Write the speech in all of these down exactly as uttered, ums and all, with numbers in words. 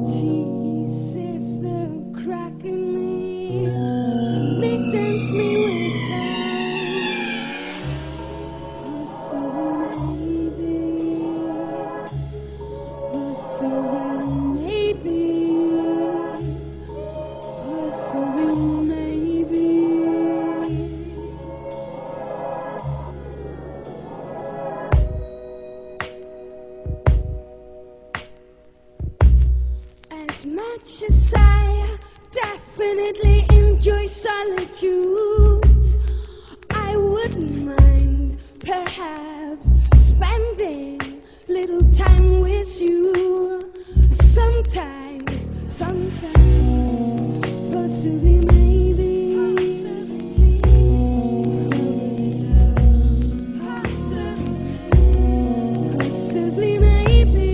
tease is the crack in me, smittens me with love. Possibly, maybe, possibly, maybe, possibly, maybe. As much as I definitely enjoy solitude, I wouldn't mind perhaps spending little time with you. Sometimes, sometimes, possibly, maybe, possibly, maybe.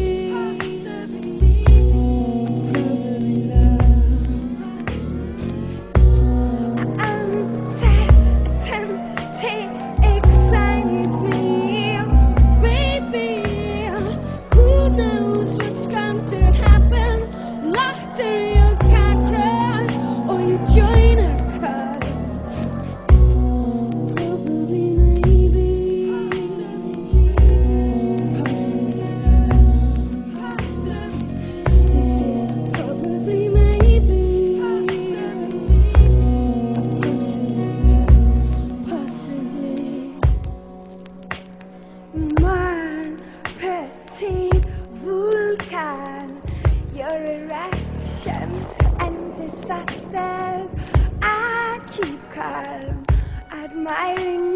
What's going to happen? Laughter, you can crash, or you join a cult. Probably, maybe, possibly, this is probably, maybe, possibly, possibly. Mon petit Vulcan, your eruptions and disasters, I keep calm, admiring